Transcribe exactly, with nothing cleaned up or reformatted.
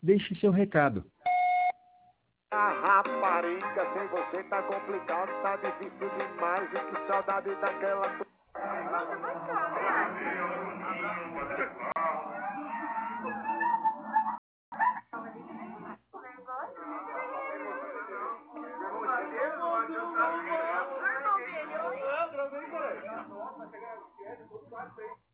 Deixe seu recado. A rapariga sem você tá complicado, tá difícil demais, e que saudade daquela... Nossa, vai cá, né?